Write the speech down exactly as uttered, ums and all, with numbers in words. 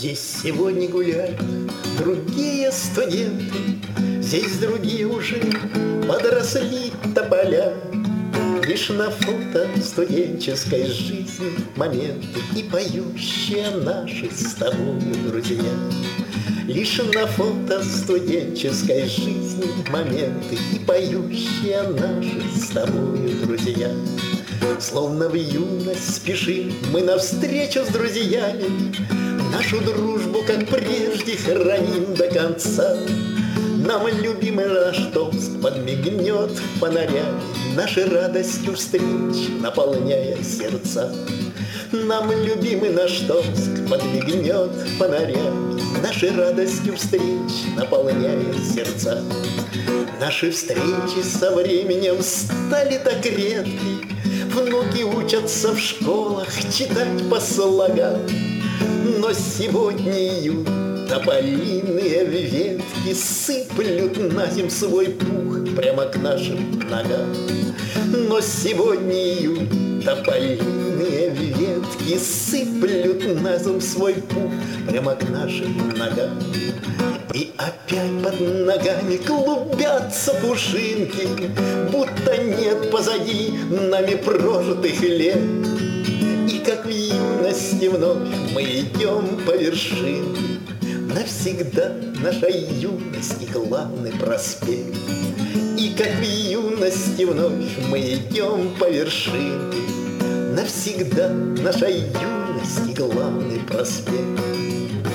Здесь сегодня гуляют другие студенты, здесь другие уже подросли тополя. Лишь на фото студенческой жизни моменты и поющие наши с тобою друзья. Лишь на фото студенческой жизни моменты и поющие наши с тобою друзья. Словно в юность спешим мы навстречу с друзьями, нашу дружбу, как прежде, храним до конца. Нам любимый наш Томск подмигнет фонарями, нашей радостью встреч наполняя сердца. Нам любимый наш Томск подмигнет фонарями, нашей радостью встреч наполняя сердца. Наши встречи со временем стали так редки, внуки учатся в школах читать по слогам. Но сегодня июнь, тополиные ветки сыплют на земь свой пух прямо к нашим ногам. Но сегодня июнь, тополиные ветки сыплют на земь свой пух прямо к нашим ногам. И опять под ногами клубятся пушинки, будто нет позади нами прожитых лет. И как в юности вновь мы идем по вершинке, навсегда наша юность и главный проспект. И как в юности вновь мы идем по вершинке, навсегда наша юность и главный проспект.